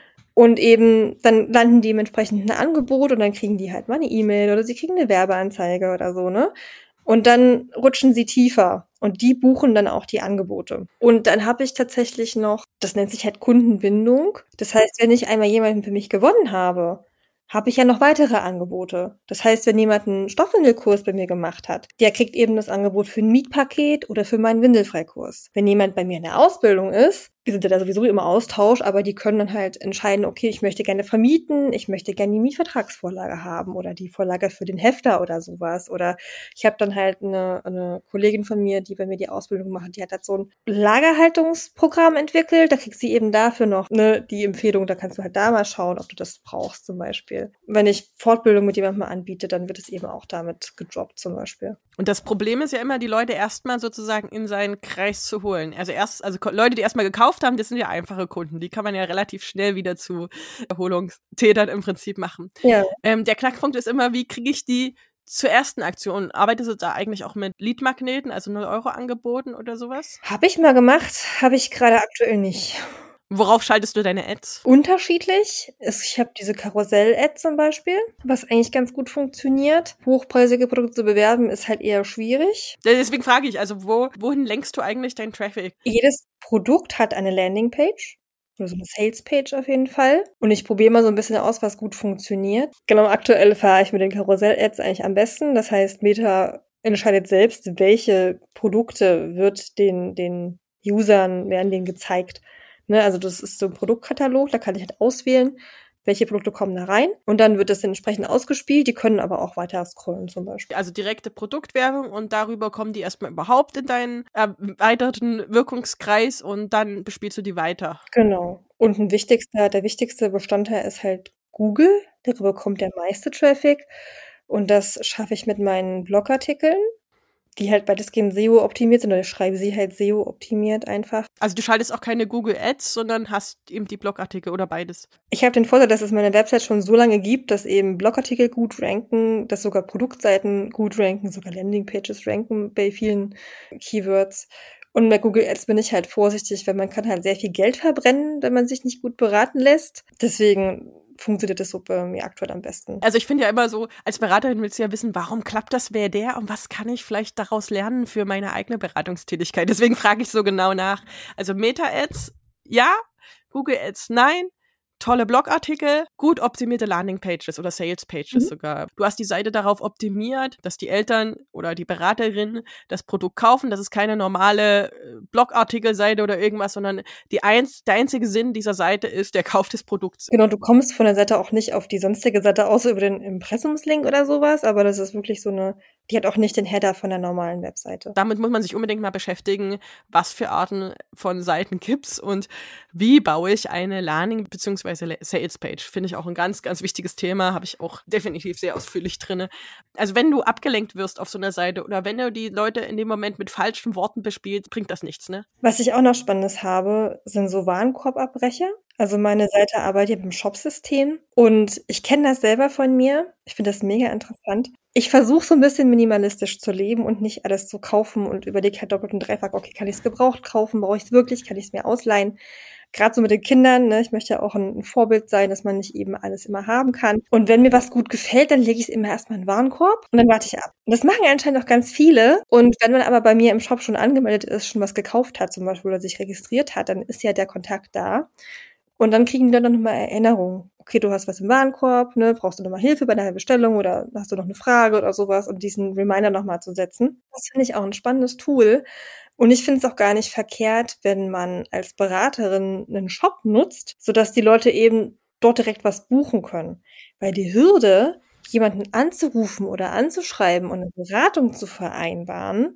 und eben dann landen die dementsprechend ein Angebot und dann kriegen die halt mal eine E-Mail oder sie kriegen eine Werbeanzeige oder so, ne? Und dann rutschen sie tiefer und die buchen dann auch die Angebote. Und dann habe ich tatsächlich noch, das nennt sich halt Kundenbindung. Das heißt, wenn ich einmal jemanden für mich gewonnen habe, habe ich ja noch weitere Angebote. Das heißt, wenn jemand einen Stoffwindelkurs bei mir gemacht hat, der kriegt eben das Angebot für ein Mietpaket oder für meinen Windelfreikurs. Wenn jemand bei mir in der Ausbildung ist, wir sind ja da sowieso immer Austausch, aber die können dann halt entscheiden, okay, ich möchte gerne vermieten, ich möchte gerne die Mietvertragsvorlage haben oder die Vorlage für den Hefter oder sowas. Oder ich habe dann halt eine, eine Kollegin von mir, die bei mir die Ausbildung macht, die hat halt so ein Lagerhaltungsprogramm entwickelt. Da kriegst du eben dafür noch ne, die Empfehlung, da kannst du halt da mal schauen, ob du das brauchst zum Beispiel. Wenn ich Fortbildung mit jemandem mal anbiete, dann wird es eben auch damit gedroppt zum Beispiel. Und das Problem ist ja immer, die Leute erstmal sozusagen in seinen Kreis zu holen. Also erst, also Leute, die erstmal gekauft haben, das sind ja einfache Kunden. Die kann man ja relativ schnell wieder zu Erholungstätern im Prinzip machen. Ja. Ähm, der Knackpunkt ist immer, wie kriege ich die zur ersten Aktion? Arbeitest du da eigentlich auch mit Leadmagneten, also null Euro Angeboten oder sowas? Habe ich mal gemacht, habe ich gerade aktuell nicht. Worauf schaltest du deine Ads? Unterschiedlich. Ich habe diese Karussell-Ad zum Beispiel, was eigentlich ganz gut funktioniert. Hochpreisige Produkte zu bewerben ist halt eher schwierig. Deswegen frage ich, also wo, wohin lenkst du eigentlich deinen Traffic? Jedes Produkt hat eine Landingpage. Oder so eine Sales-Page auf jeden Fall. Und ich probiere mal so ein bisschen aus, was gut funktioniert. Genau, aktuell fahre ich mit den Karussell-Ads eigentlich am besten. Das heißt, Meta entscheidet selbst, welche Produkte wird den, den Usern, werden denen gezeigt. Ne, also das ist so ein Produktkatalog, da kann ich halt auswählen, welche Produkte kommen da rein. Und dann wird das entsprechend ausgespielt. Die können aber auch weiter scrollen zum Beispiel. Also direkte Produktwerbung und darüber kommen die erstmal überhaupt in deinen erweiterten Wirkungskreis und dann bespielst du die weiter. Genau. Und ein wichtigster, der wichtigste Bestandteil ist halt Google. Darüber kommt der meiste Traffic. Und das schaffe ich mit meinen Blogartikeln, die halt weitestgehend S E O-optimiert sind, oder ich schreibe sie halt S E O-optimiert einfach. Also du schaltest auch keine Google Ads, sondern hast eben die Blogartikel oder beides? Ich habe den Vorteil, dass es meine Website schon so lange gibt, dass eben Blogartikel gut ranken, dass sogar Produktseiten gut ranken, sogar Landingpages ranken bei vielen Keywords. Und bei Google Ads bin ich halt vorsichtig, weil man kann halt sehr viel Geld verbrennen, wenn man sich nicht gut beraten lässt. Deswegen funktioniert das so bei mir aktuell am besten. Also ich finde ja immer so, als Beraterin willst du ja wissen, warum klappt das, wer der und was kann ich vielleicht daraus lernen für meine eigene Beratungstätigkeit. Deswegen frage ich so genau nach. Also Meta-Ads, ja, Google Ads, nein. Tolle Blogartikel, gut optimierte Landingpages oder Salespages mhm. sogar. Du hast die Seite darauf optimiert, dass die Eltern oder die Beraterinnen das Produkt kaufen. Das ist keine normale Blogartikelseite oder irgendwas, sondern die einz- der einzige Sinn dieser Seite ist der Kauf des Produkts. Genau, du kommst von der Seite auch nicht auf die sonstige Seite, außer über den Impressumslink oder sowas, aber das ist wirklich so eine, die hat auch nicht den Header von der normalen Webseite. Damit muss man sich unbedingt mal beschäftigen, was für Arten von Seiten gibt's und wie baue ich eine Landing- bzw. Salespage. Finde ich auch ein ganz, ganz wichtiges Thema, habe ich auch definitiv sehr ausführlich drin. Also wenn du abgelenkt wirst auf so einer Seite oder wenn du die Leute in dem Moment mit falschen Worten bespielst, bringt das nichts, ne? Was ich auch noch Spannendes habe, sind so Warenkorbabbrecher. Also meine Seite arbeitet im Shopsystem und ich kenne das selber von mir. Ich finde das mega interessant. Ich versuche so ein bisschen minimalistisch zu leben und nicht alles zu kaufen und überlege halt doppelt und dreifach, okay, kann ich es gebraucht kaufen? Brauche ich es wirklich? Kann ich es mir ausleihen? Gerade so mit den Kindern, ne, ich möchte ja auch ein Vorbild sein, dass man nicht eben alles immer haben kann. Und wenn mir was gut gefällt, dann lege ich es immer erstmal in den Warenkorb und dann warte ich ab. Und das machen anscheinend auch ganz viele. Und wenn man aber bei mir im Shop schon angemeldet ist, schon was gekauft hat zum Beispiel oder sich registriert hat, dann ist ja der Kontakt da. Und dann kriegen die dann nochmal Erinnerungen. Okay, du hast was im Warenkorb, ne, brauchst du nochmal Hilfe bei deiner Bestellung oder hast du noch eine Frage oder sowas und diesen Reminder nochmal zu setzen. Das finde ich auch ein spannendes Tool. Und ich finde es auch gar nicht verkehrt, wenn man als Beraterin einen Shop nutzt, sodass die Leute eben dort direkt was buchen können. Weil die Hürde, jemanden anzurufen oder anzuschreiben und eine Beratung zu vereinbaren,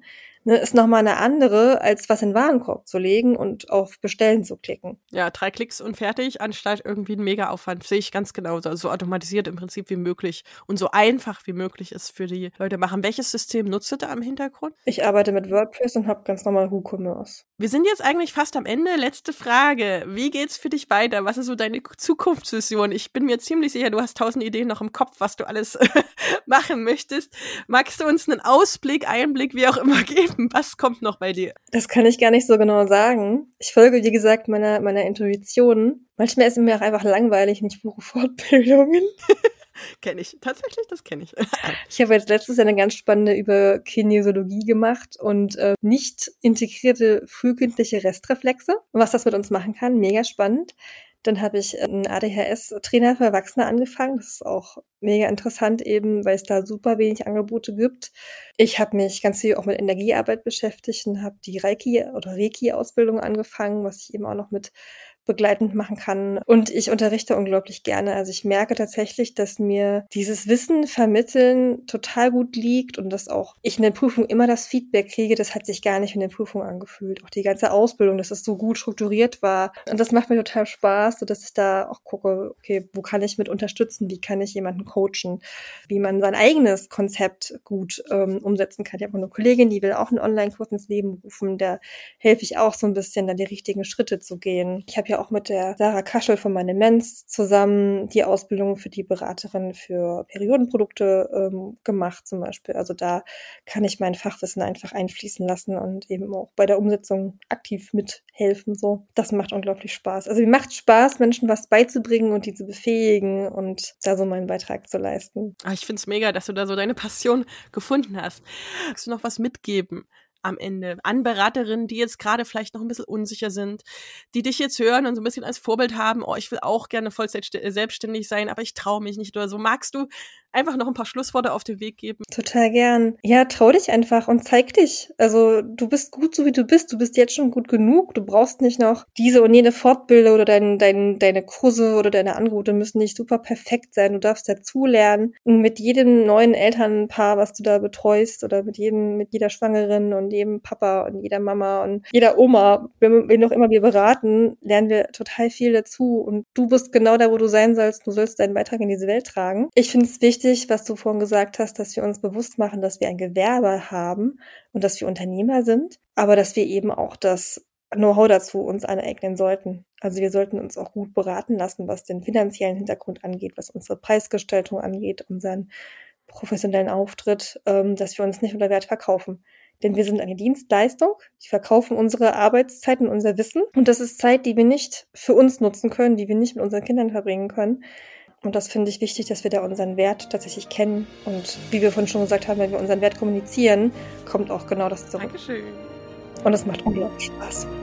ne, ist nochmal eine andere, als was in den Warenkorb zu legen und auf Bestellen zu klicken. Ja, drei Klicks und fertig, anstatt irgendwie einen Mega-Aufwand. Sehe ich ganz genauso. Also so automatisiert im Prinzip wie möglich und so einfach wie möglich ist für die Leute machen. Welches System nutzt du da im Hintergrund? Ich arbeite mit WordPress und habe ganz normal WooCommerce. Wir sind jetzt eigentlich fast am Ende. Letzte Frage. Wie geht's für dich weiter? Was ist so deine Zukunftsvision? Ich bin mir ziemlich sicher, du hast tausend Ideen noch im Kopf, was du alles machen möchtest. Magst du uns einen Ausblick, Einblick, wie auch immer geben? Was kommt noch bei dir? Das kann ich gar nicht so genau sagen. Ich folge, wie gesagt, meiner, meiner Intuition. Manchmal ist es mir auch einfach langweilig und ich buche Fortbildungen. Kenne ich. Tatsächlich, das kenne ich. Ich habe jetzt letztes Jahr eine ganz spannende über Kinesiologie gemacht und äh, nicht integrierte frühkindliche Restreflexe. Was das mit uns machen kann, mega spannend. Dann habe ich einen A D H S-Trainer für Erwachsene angefangen. Das ist auch mega interessant eben, weil es da super wenig Angebote gibt. Ich habe mich ganz viel auch mit Energiearbeit beschäftigt und habe die Reiki- oder Reiki-Ausbildung angefangen, was ich eben auch noch mit begleitend machen kann. Und ich unterrichte unglaublich gerne. Also ich merke tatsächlich, dass mir dieses Wissen vermitteln total gut liegt und dass auch ich in der Prüfung immer das Feedback kriege, das hat sich gar nicht in der Prüfung angefühlt. Auch die ganze Ausbildung, dass es so gut strukturiert war. Und das macht mir total Spaß, sodass ich da auch gucke, okay, wo kann ich mit unterstützen? Wie kann ich jemanden coachen? Wie man sein eigenes Konzept gut ähm, umsetzen kann. Ich habe eine Kollegin, die will auch einen Online-Kurs ins Leben rufen. Da helfe ich auch so ein bisschen, da die richtigen Schritte zu gehen. Ich habe ja auch mit der Sarah Kaschel von meine Mens zusammen die Ausbildung für die Beraterin für Periodenprodukte ähm, gemacht zum Beispiel. Also da kann ich mein Fachwissen einfach einfließen lassen und eben auch bei der Umsetzung aktiv mithelfen. So, das macht unglaublich Spaß. Also mir macht Spaß, Menschen was beizubringen und die zu befähigen und da so meinen Beitrag zu leisten. Ah, ich finde es mega, dass du da so deine Passion gefunden hast. Magst du noch was mitgeben am Ende an Beraterinnen, die jetzt gerade vielleicht noch ein bisschen unsicher sind, die dich jetzt hören und so ein bisschen als Vorbild haben, oh, ich will auch gerne Vollzeit selbstständig sein, aber ich traue mich nicht oder so. Magst du einfach noch ein paar Schlussworte auf den Weg geben? Total gern. Ja, trau dich einfach und zeig dich. Also du bist gut, so wie du bist. Du bist jetzt schon gut genug. Du brauchst nicht noch diese und jene Fortbildung oder dein, dein, deine Kurse oder deine Angebote müssen nicht super perfekt sein. Du darfst dazulernen. Und mit jedem neuen Elternpaar, was du da betreust oder mit jedem, mit jeder Schwangeren und jedem Papa und jeder Mama und jeder Oma, wen auch immer wir beraten, lernen wir total viel dazu. Und du bist genau da, wo du sein sollst. Du sollst deinen Beitrag in diese Welt tragen. Ich finde es wichtig, was du vorhin gesagt hast, dass wir uns bewusst machen, dass wir ein Gewerbe haben und dass wir Unternehmer sind, aber dass wir eben auch das Know-how dazu uns aneignen sollten. Also wir sollten uns auch gut beraten lassen, was den finanziellen Hintergrund angeht, was unsere Preisgestaltung angeht, unseren professionellen Auftritt, ähm, dass wir uns nicht unter Wert verkaufen. Denn wir sind eine Dienstleistung, die verkaufen unsere Arbeitszeit und unser Wissen. Und das ist Zeit, die wir nicht für uns nutzen können, die wir nicht mit unseren Kindern verbringen können. Und das finde ich wichtig, dass wir da unseren Wert tatsächlich kennen. Und wie wir vorhin schon gesagt haben, wenn wir unseren Wert kommunizieren, kommt auch genau das zurück. Dankeschön. Und es macht unglaublich Spaß.